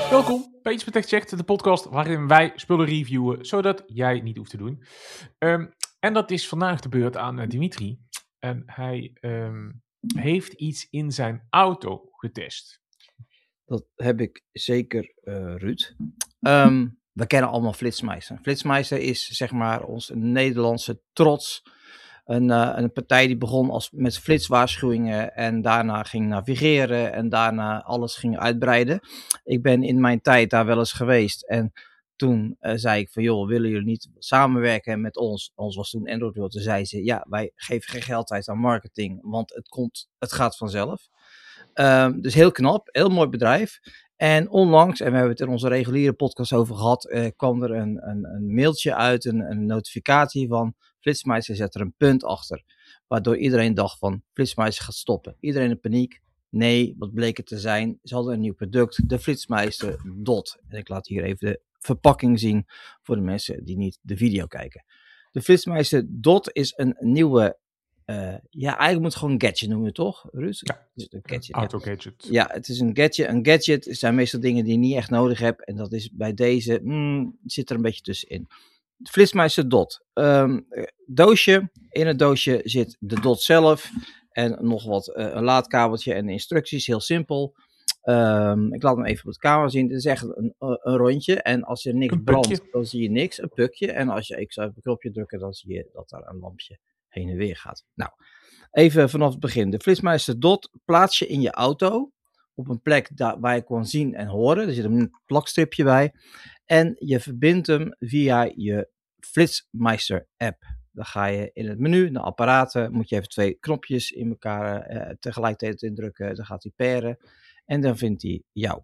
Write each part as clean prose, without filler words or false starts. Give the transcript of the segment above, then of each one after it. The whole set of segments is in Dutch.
Welkom bij Iets met Tech Check, de podcast waarin wij spullen reviewen, zodat jij niet hoeft te doen. En dat is vandaag de beurt aan Dimitri. En hij heeft iets in zijn auto getest. Dat heb ik zeker, Ruud. We kennen allemaal Flitsmeister. Flitsmeister is zeg maar ons Nederlandse trots. Een partij die begon met flitswaarschuwingen en daarna ging navigeren en daarna alles ging uitbreiden. Ik ben in mijn tijd daar wel eens geweest en toen zei ik van joh, willen jullie niet samenwerken met ons? Ons was toen Android World. Toen zei ze ja, wij geven geen geld uit aan marketing, want het gaat vanzelf. Dus heel knap, heel mooi bedrijf. En onlangs, en we hebben het in onze reguliere podcast over gehad, kwam er een mailtje uit, een notificatie van Flitsmeister zet er een punt achter. Waardoor iedereen dacht van Flitsmeister gaat stoppen. Iedereen in paniek. Nee, wat bleek het te zijn? Ze hadden een nieuw product, de Flitsmeister Dot. En ik laat hier even de verpakking zien voor de mensen die niet de video kijken. De Flitsmeister Dot is een nieuwe... eigenlijk moet het gewoon een gadget noemen, toch, Ruud? Ja, een gadget, auto-gadget. Ja, het is een gadget. Een gadget zijn meestal dingen die je niet echt nodig hebt. En dat is bij deze, zit er een beetje tussenin. De Flitsmeister Dot. Doosje. In het doosje zit de Dot zelf. En nog wat, een laadkabeltje en instructies. Heel simpel. Ik laat hem even op de camera zien. Het is echt een rondje. En als er niks brandt, dan zie je niks. Een pukje. En als ik zou op een knopje drukken, dan zie je dat daar een lampje heen en weer gaat. Nou, even vanaf het begin. De Flitsmeister Dot plaats je in je auto. Op een plek waar je kan zien en horen. Er zit een plakstripje bij. En je verbindt hem via je Flitsmeister app. Dan ga je in het menu, naar apparaten. Moet je even 2 knopjes in elkaar tegelijkertijd indrukken. Dan gaat hij pairen. En dan vindt hij jou.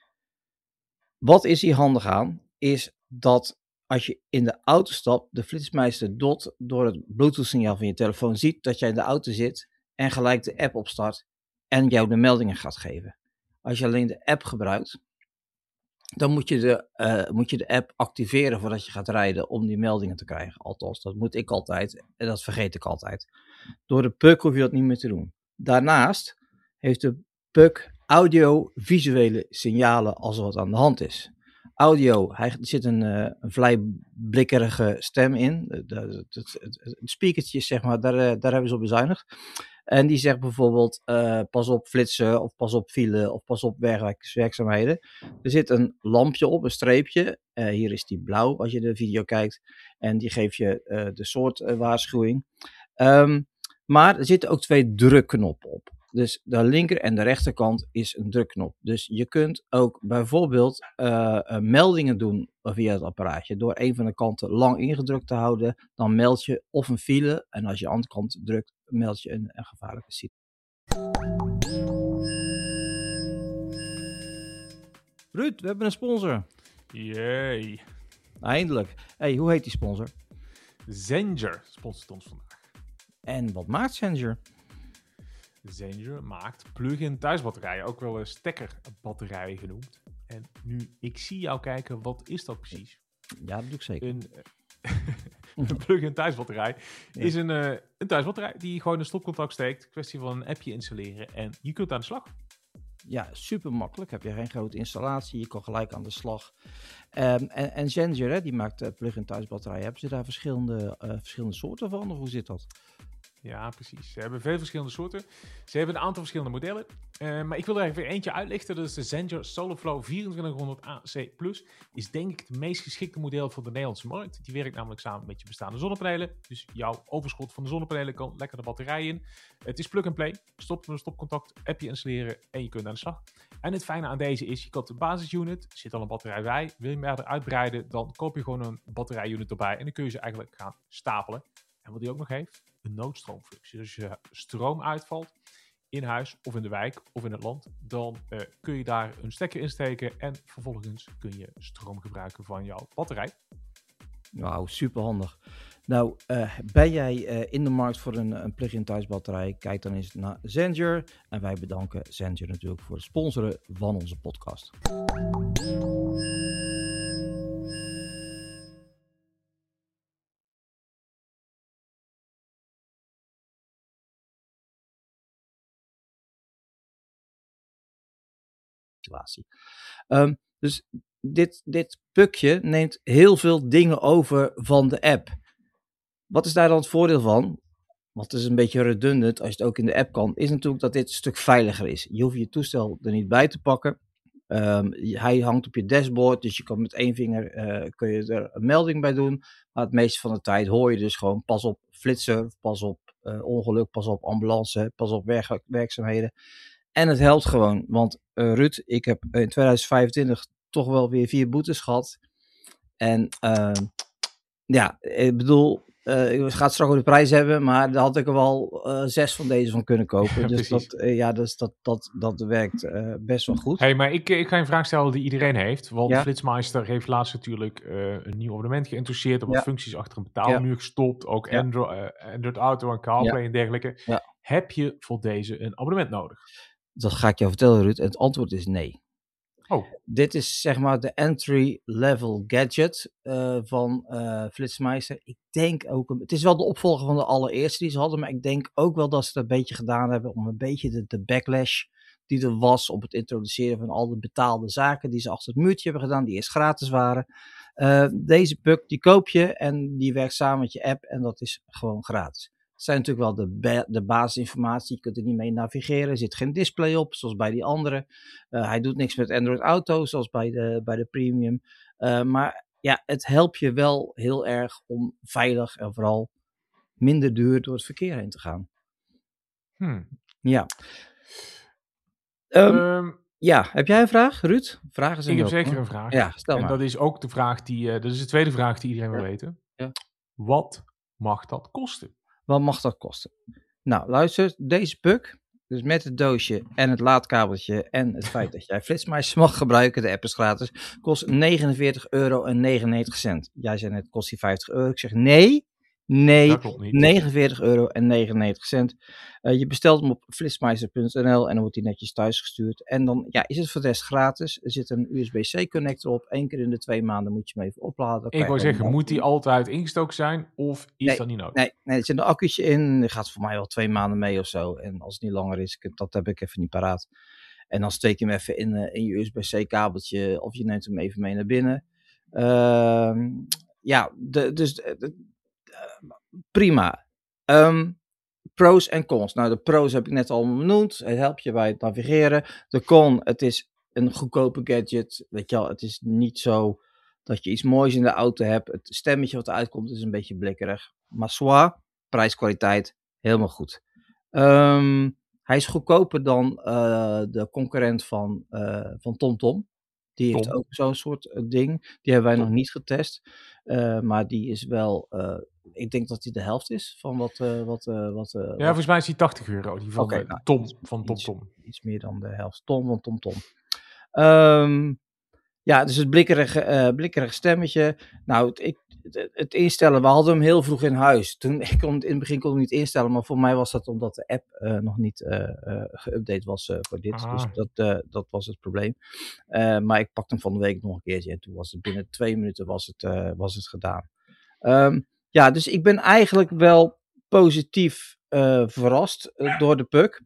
Wat is hier handig aan? Is dat als je in de auto stapt, de Flitsmeister Dot door het Bluetooth signaal van je telefoon ziet dat jij in de auto zit en gelijk de app opstart en jou de meldingen gaat geven. Als je alleen de app gebruikt, dan moet je de app activeren voordat je gaat rijden om die meldingen te krijgen. Althans, dat moet ik altijd en dat vergeet ik altijd. Door de PUC hoef je dat niet meer te doen. Daarnaast heeft de PUC audio-visuele signalen als er wat aan de hand is. Audio, er zit een vrij blikkerige stem in. Het speakertje, zeg maar, daar hebben ze op bezuinigd. En die zegt bijvoorbeeld, pas op flitsen, of pas op file, of pas op werkzaamheden. Er zit een lampje op, een streepje. Hier is die blauw als je de video kijkt. En die geeft je de soort waarschuwing. Maar er zitten ook 2 drukknoppen op. Dus de linker en de rechterkant is een drukknop. Dus je kunt ook bijvoorbeeld meldingen doen via het apparaatje. Door een van de kanten lang ingedrukt te houden, dan meld je of een file. En als je aan de andere kant drukt, meld je een gevaarlijke situatie. Ruud, we hebben een sponsor. Yay. Eindelijk. Hey, hoe heet die sponsor? Zenger sponsort ons vandaag. En wat maakt Zenger? Zenger maakt plug-in thuisbatterijen, ook wel stekkerbatterijen genoemd. En nu ik zie jou kijken, wat is dat precies? Ja, dat doe ik zeker. Een plug-in thuisbatterij is een thuisbatterij die je gewoon in een stopcontact steekt. Kwestie van een appje installeren en je kunt aan de slag. Ja, super makkelijk. Heb je geen grote installatie, je kan gelijk aan de slag. En Zenger, die maakt plug-in thuisbatterijen. Hebben ze daar verschillende soorten van, of hoe zit dat? Ja, precies. Ze hebben veel verschillende soorten. Ze hebben een aantal verschillende modellen. Maar ik wil er even eentje uitlichten. Dat is de Zenger SolarFlow 2400 AC+. Is denk ik het meest geschikte model voor de Nederlandse markt. Die werkt namelijk samen met je bestaande zonnepanelen. Dus jouw overschot van de zonnepanelen kan lekker de batterij in. Het is plug-and-play. Stop met een stopcontact, appje installeren en je kunt aan de slag. En het fijne aan deze is, je koopt een basisunit. Er zit al een batterij bij. Wil je hem verder uitbreiden, dan koop je gewoon een batterijunit erbij. En dan kun je ze eigenlijk gaan stapelen. En wat die ook nog heeft, een noodstroomfunctie. Dus als je stroom uitvalt in huis of in de wijk of in het land, dan kun je daar een stekker insteken en vervolgens kun je stroom gebruiken van jouw batterij. Wauw, super handig. Nou, ben jij in de markt voor een plug-in thuisbatterij? Kijk dan eens naar Zenger. En wij bedanken Zenger natuurlijk voor het sponsoren van onze podcast. Situatie. Dus dit pukje neemt heel veel dingen over van de app. Wat is daar dan het voordeel van? Want het is een beetje redundant als je het ook in de app kan. Is natuurlijk dat dit een stuk veiliger is. Je hoeft je toestel er niet bij te pakken. Hij hangt op je dashboard. Dus je kan met één vinger kun je er een melding bij doen. Maar het meeste van de tijd hoor je dus gewoon pas op flitser. Pas op ongeluk. Pas op ambulance. Pas op werkzaamheden. En het helpt gewoon. Want Ruud, ik heb in 2025 toch wel weer 4 boetes gehad. En ja, ik bedoel, ik ga het straks over de prijs hebben, maar daar had ik er wel 6 van deze van kunnen kopen. Ja, dus precies. dat werkt best wel goed. Hey, maar ik ga een vraag stellen die iedereen heeft. Want Ja. Flitsmeister heeft laatst natuurlijk een nieuw abonnement geïntroduceerd. Er wat Ja. functies achter een betaalmuur gestopt. Ook Ja. Android Auto en CarPlay en dergelijke. Ja. Heb je voor deze een abonnement nodig? Dat ga ik jou vertellen, Ruud. En het antwoord is nee. Oh, Dit is zeg maar de entry-level gadget van Flitsmeister. Ik denk ook, het is wel de opvolger van de allereerste die ze hadden, maar ik denk ook wel dat ze dat een beetje gedaan hebben om een beetje de backlash die er was op het introduceren van al de betaalde zaken die ze achter het muurtje hebben gedaan, die eerst gratis waren. Deze puk die koop je en die werkt samen met je app en dat is gewoon gratis. Het zijn natuurlijk wel de basisinformatie, je kunt er niet mee navigeren, er zit geen display op zoals bij die andere. Hij doet niks met Android Auto, zoals bij de Premium. Maar ja, het helpt je wel heel erg om veilig en vooral minder duur door het verkeer heen te gaan. Ja. Ja, heb jij een vraag, Ruud? Vragen zijn ik heb welkom, zeker hoor. een vraag. Ja, stel en maar. dat is ook de vraag dat is de tweede vraag die iedereen wil weten. Ja. Wat mag dat kosten? Wat mag dat kosten? Nou, luister, deze puk, dus met het doosje en het laadkabeltje en het feit dat jij Flitsmeister mag gebruiken, de app is gratis, kost €49,99. Jij zei net, kost die €50. Ik zeg nee, Dat klopt niet. €49,99. Je bestelt hem op flitsmeister.nl en dan wordt hij netjes thuisgestuurd. En dan is het voor de rest gratis. Er zit een USB-C connector op. 1 keer in de 2 maanden moet je hem even opladen. Ik wou zeggen, moet die altijd ingestoken zijn of is dat niet nodig? Nee, er zit een accu'tje in. Er gaat voor mij wel 2 maanden mee of zo. En als het niet langer is, dat heb ik even niet paraat. En dan steek je hem even in je USB-C kabeltje of je neemt hem even mee naar binnen. Prima. Pros en cons. Nou, de pros heb ik net al benoemd. Het helpt je bij het navigeren. De con, het is een goedkope gadget. Weet je wel, het is niet zo dat je iets moois in de auto hebt. Het stemmetje wat eruit komt is een beetje blikkerig. Maar soit, prijs-kwaliteit, helemaal goed. Hij is goedkoper dan de concurrent van TomTom. Die heeft ook zo'n soort ding. Die hebben wij nog niet getest. Maar die is wel... ik denk dat die de helft is van wat... volgens mij is die €80. Die van TomTom. Iets meer dan de helft. Van TomTom. Dus het blikkerige stemmetje. Nou, het instellen, we hadden hem heel vroeg in huis. In het begin kon ik hem niet instellen, maar voor mij was dat omdat de app nog niet geüpdate was voor dit. Dus dat was het probleem. Maar ik pakte hem van de week nog een keertje en toen was het binnen 2 minuten was het gedaan. Dus ik ben eigenlijk wel positief verrast door de puk.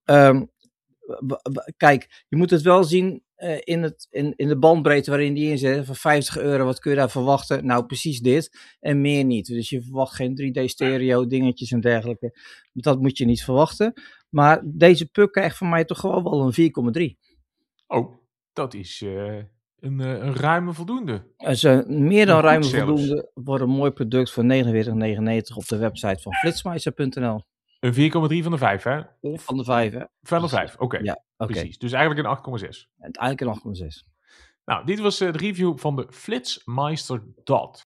Kijk, je moet het wel zien in de bandbreedte waarin die in zit. Voor €50, wat kun je daar verwachten? Nou, precies dit en meer niet. Dus je verwacht geen 3D stereo dingetjes en dergelijke. Dat moet je niet verwachten. Maar deze puk krijgt van mij toch gewoon wel een 4,3. Oh, dat is een ruime voldoende. Meer dan ruime voldoende voor een mooi product voor €49,99 op de website van flitsmeister.nl. Een 4,3 van de 5, hè? Of van de 5, hè? Van de 5, oké. Ja, precies. Dus eigenlijk een 8,6. Eigenlijk een 8,6. Nou, dit was de review van de Flitsmeister Dot.